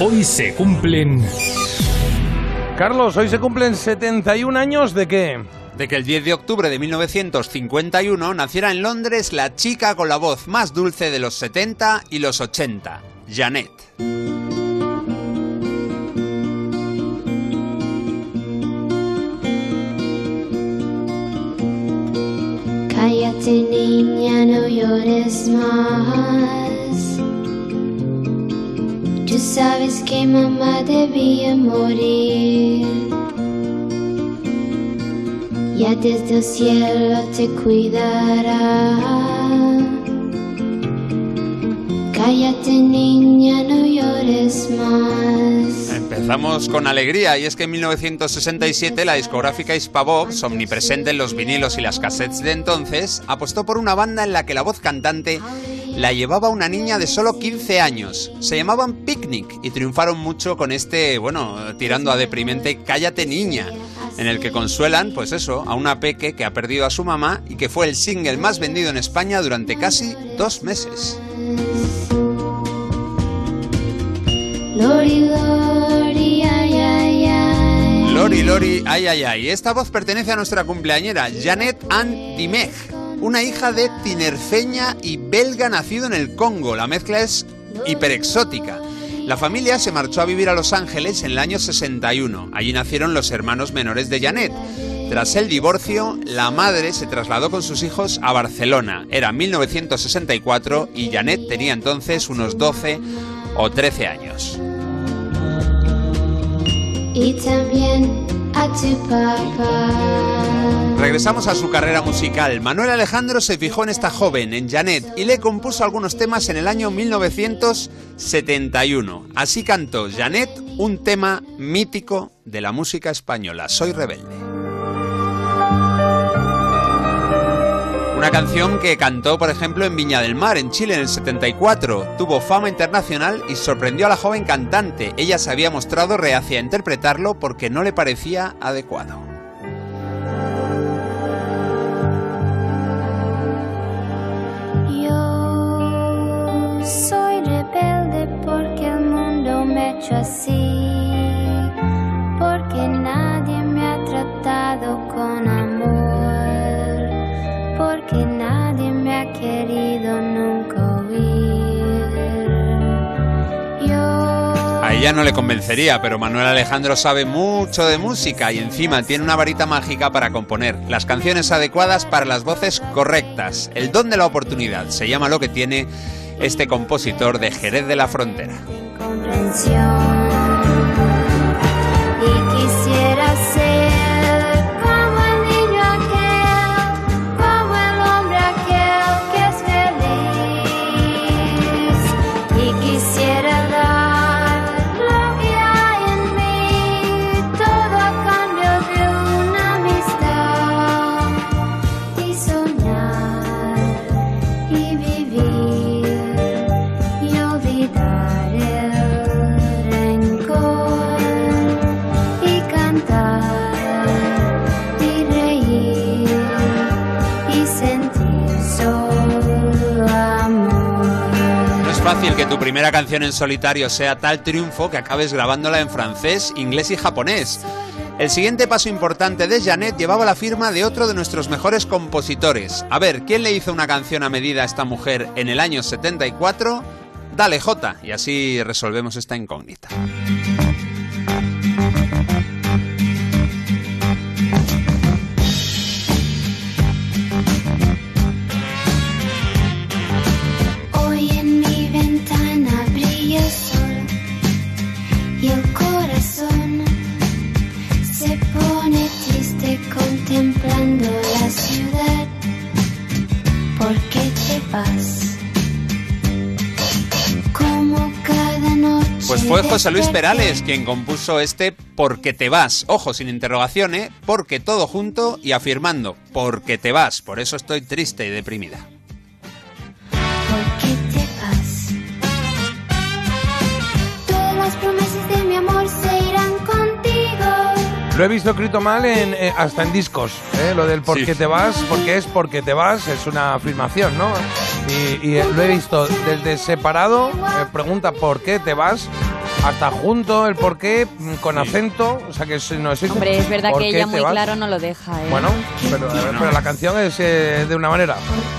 Hoy se cumplen... Carlos, hoy se cumplen 71 años ¿de qué? De que el 10 de octubre de 1951 naciera en Londres la chica con la voz más dulce de los 70 y los 80, Janet. Cállate, niña, no llores más. Tú sabes que mamá debía morir. Ya desde el cielo te cuidará. Cállate, niña, no llores más. Empezamos con alegría, y es que en 1967 la discográfica Hispavox, omnipresente en los vinilos y las cassettes de entonces, apostó por una banda en la que la voz cantante la llevaba una niña de solo 15 años. Se llamaban Picnic y triunfaron mucho con este, tirando a deprimente, Cállate, niña, en el que consuelan, pues eso, a una peque que ha perdido a su mamá y que fue el single más vendido en España durante casi 2 meses. Lori, Lori, ay, ay, ay. Lori, Lori, ay, ay, ay. Esta voz pertenece a nuestra cumpleañera, Janet Anne Dimech, una hija de tinerfeña y belga nacido en el Congo. La mezcla es hiperexótica. La familia se marchó a vivir a Los Ángeles en el año 61. Allí nacieron los hermanos menores de Janet. Tras el divorcio, la madre se trasladó con sus hijos a Barcelona. Era 1964 y Janet tenía entonces unos 12 o 13 años. Y también a tu papá. Regresamos a su carrera musical. Manuel Alejandro se fijó en esta joven, en Janet, y le compuso algunos temas en el año 1971. Así cantó Janet un tema mítico de la música española, Soy rebelde. Una canción que cantó, por ejemplo, en Viña del Mar, en Chile, en el 74. Tuvo fama internacional y sorprendió a la joven cantante. Ella se había mostrado reacia a interpretarlo porque no le parecía adecuado. Yo soy rebelde porque el mundo me ha hecho así, porque nadie me ha tratado con amor, porque nadie me ha querido nunca oír. A ella no le convencería, pero Manuel Alejandro sabe mucho de música y encima tiene una varita mágica para componer las canciones adecuadas para las voces correctas. El don de la oportunidad se llama lo que tiene este compositor de Jerez de la Frontera. Y quisiera ser como el niño aquel, como el hombre aquel que es feliz. Y quisiera dar lo que hay en mí, todo a cambio de una amistad. Y soñar y vivir y olvidar el rencor y cantar y reír y sentir solo amor. No es fácil que tu primera canción en solitario sea tal triunfo que acabes grabándola en francés, inglés y japonés. El siguiente paso importante de Janet llevaba la firma de otro de nuestros mejores compositores. A ver, ¿quién le hizo una canción a medida a esta mujer en el año 74? Dale, Jota, y así resolvemos esta incógnita. Hoy en mi ventana brilla el sol y el corazón se pone triste contemplando la ciudad. ¿Por qué te vas? Como cada noche. Pues fue José Luis Perales quien compuso este Porque te vas. Ojo, sin interrogación, porque todo junto y afirmando, porque te vas. Por eso estoy triste y deprimida. ¿Por qué te vas? Todas las promesas de mi amor se irán contigo. Lo he visto escrito mal hasta en discos, lo del por qué te vas, porque es porque te vas, es una afirmación, ¿no? Y lo he visto desde separado, pregunta por qué te vas, hasta junto el porqué, con acento, o sea que no es... Hombre, es verdad ¿por que qué ella te muy vas? claro no lo deja, ¿eh? Bueno, pero la canción es de una manera.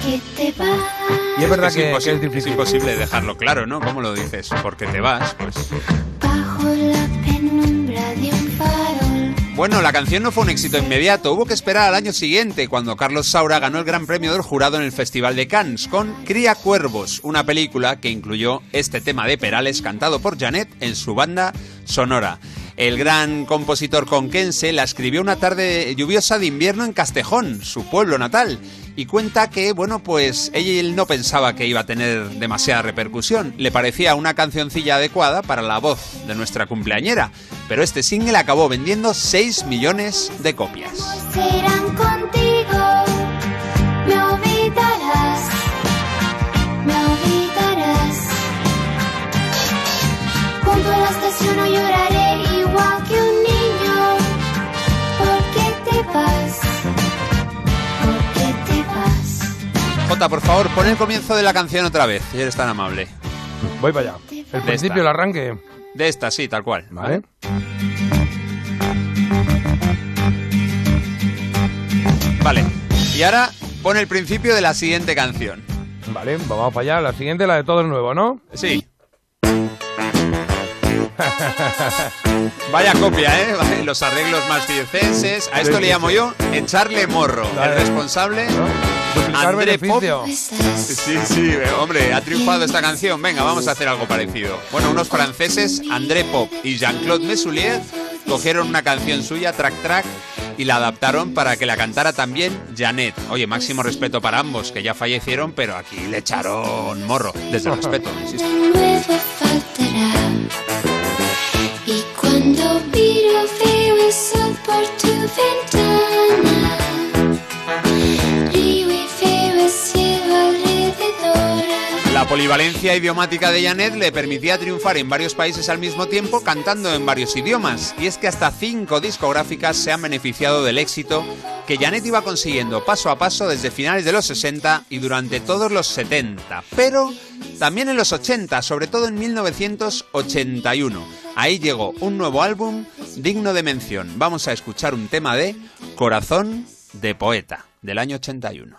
Y es verdad que es Es difícil. imposible dejarlo claro, ¿no? ¿Cómo lo dices? Porque te vas, pues... Bajo la penumbra de un farol. Bueno, la canción no fue un éxito inmediato, hubo que esperar al año siguiente, cuando Carlos Saura ganó el Gran Premio del Jurado en el Festival de Cannes, con Cría Cuervos, una película que incluyó este tema de Perales cantado por Janet en su banda sonora. El gran compositor conquense la escribió una tarde lluviosa de invierno en Castejón, su pueblo natal, y cuenta que, bueno, pues él no pensaba que iba a tener demasiada repercusión. Le parecía una cancioncilla adecuada para la voz de nuestra cumpleañera, pero este single acabó vendiendo 6 millones de copias. Serán contigo, me olvidarás, me olvidarás. Junto a la estación no lloraré igual que un niño. ¿Por qué te vas? ¿Por qué te vas? Jota, por favor, pon el comienzo de la canción otra vez, si eres tan amable. Voy para allá. El principio, el arranque. De esta, sí, tal cual. Vale. Vale. Y ahora pon el principio de la siguiente canción. Vale, vamos para allá. La siguiente, la de todo el nuevo, ¿no? Sí. Vaya copia, ¿eh? Vale, los arreglos más circenses. A esto Sí, le sí, llamo sí. yo echarle morro. Dale. El responsable, Duplicar André Pop. beneficio. Sí, sí, hombre, ha triunfado esta canción. Venga, vamos a hacer algo parecido. Bueno, unos franceses, André Pop y Jean-Claude Mesoulier, cogieron una canción suya, Track Track, y la adaptaron para que la cantara también Janet. Oye, máximo respeto para ambos, que ya fallecieron, pero aquí le echaron morro. Desde el respeto, insisto. Nueva faltará. Y cuando miro veo el sol por tu ventana. Río y veo el cielo alrededor. La polivalencia idiomática de Janet le permitía triunfar en varios países al mismo tiempo, cantando en varios idiomas. Y es que hasta 5 discográficas se han beneficiado del éxito que Janet iba consiguiendo paso a paso desde finales de los 60 y durante todos los 70. Pero también en los 80, sobre todo en 1981. Ahí llegó un nuevo álbum digno de mención. Vamos a escuchar un tema de Corazón de Poeta, del año 81.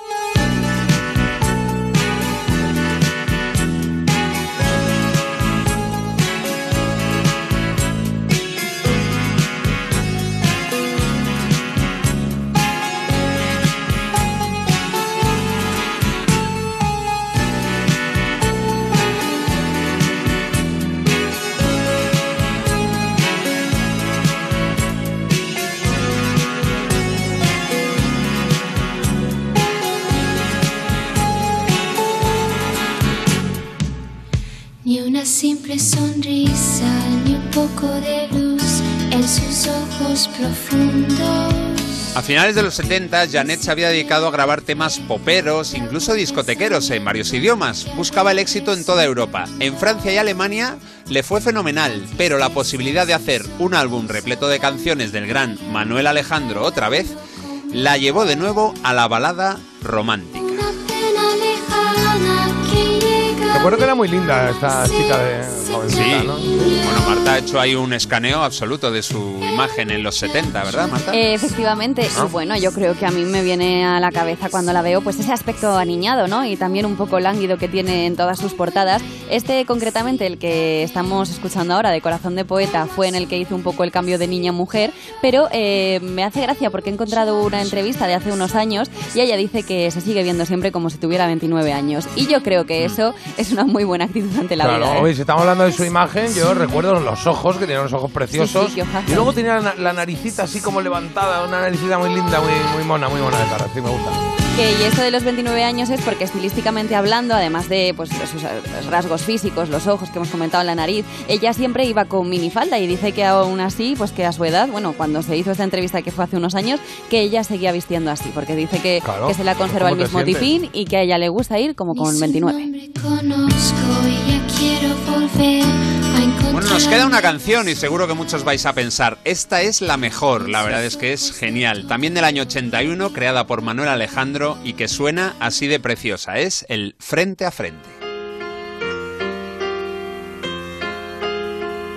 Ni una simple sonrisa, ni un poco de luz en sus ojos profundos. A finales de los 70, Janet se había dedicado a grabar temas poperos, incluso discotequeros en varios idiomas. Buscaba el éxito en toda Europa. En Francia y Alemania le fue fenomenal, pero la posibilidad de hacer un álbum repleto de canciones del gran Manuel Alejandro otra vez la llevó de nuevo a la balada romántica. Una pena lejana que llega. Recuerdo que era muy linda esta chica de jovencita, Sí. ¿no? Bueno, Marta ha hecho ahí un escaneo absoluto de su imagen en los 70, ¿verdad, Marta? Efectivamente, y bueno, yo creo que a mí me viene a la cabeza cuando la veo pues ese aspecto aniñado, ¿no? Y también un poco lánguido que tiene en todas sus portadas. Este concretamente, el que estamos escuchando ahora, de Corazón de Poeta, fue en el que hizo un poco el cambio de niña a mujer, pero me hace gracia porque he encontrado una entrevista de hace unos años y ella dice que se sigue viendo siempre como si tuviera 29 años. Y yo creo que eso es una muy buena actitud ante la Claro, vida, ¿eh? oye, si estamos hablando de su imagen, yo recuerdo los ojos, que tenía unos ojos preciosos. Sí, sí, qué ojazos. Y luego tenía la naricita así como levantada, una naricita muy linda, muy mona de cara. Sí, me gusta. Y esto de los 29 años es porque estilísticamente hablando, además de pues sus rasgos físicos, los ojos que hemos comentado en la nariz, ella siempre iba con minifalda y dice que aún así, pues que a su edad, bueno, cuando se hizo esta entrevista que fue hace unos años, que ella seguía vistiendo así, porque dice que, Claro, que se la conserva el ¿cómo te mismo sientes? tipín y que a ella le gusta ir como con 29. Ni su nombre conozco y ya quiero volver a encontrar. Bueno, nos queda una canción y seguro que muchos vais a pensar, esta es la mejor, la verdad es que es genial. También del año 81, creada por Manuel Alejandro y que suena así de preciosa, es el Frente a Frente.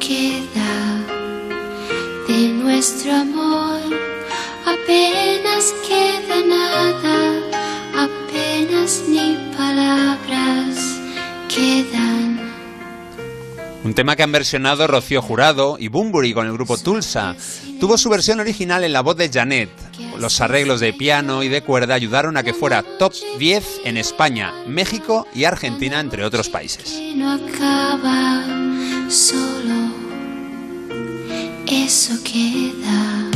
queda de nuestro amor, apenas queda nada, apenas ni palabras quedan. Un tema que han versionado Rocío Jurado y Bunbury con el grupo Tulsa. Tuvo su versión original en la voz de Janet. Los arreglos de piano y de cuerda ayudaron a que fuera top 10 en España, México y Argentina, entre otros países. No acaba, solo eso queda.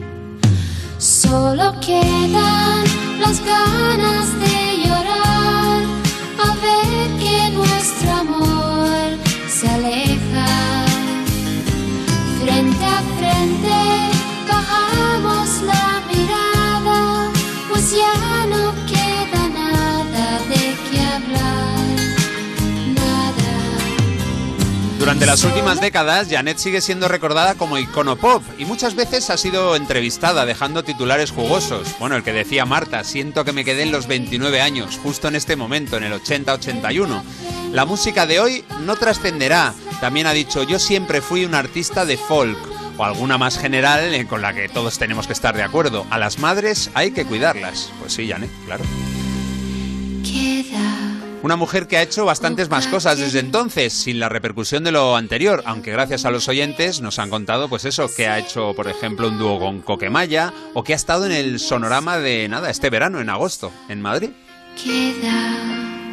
Solo quedan las ganas de llorar al ver que nuestro amor se aleja. Frente a frente bajamos la mirada, pues ya no queda nada de qué hablar, nada. Durante las últimas décadas, Janet sigue siendo recordada como icono pop y muchas veces ha sido entrevistada dejando titulares jugosos. Bueno, el que decía Marta, siento que me quedé en los 29 años, justo en este momento, en el 80-81. La música de hoy no trascenderá. También ha dicho, yo siempre fui un artista de folk. O alguna más general con la que todos tenemos que estar de acuerdo. A las madres hay que cuidarlas. Pues sí, Janet, claro. Queda. Una mujer que ha hecho bastantes más cosas desde entonces, sin la repercusión de lo anterior, aunque gracias a los oyentes nos han contado, pues eso, que ha hecho, por ejemplo, un dúo con Coquemaya, o que ha estado en el Sonorama de, este verano, en agosto, en Madrid. Queda.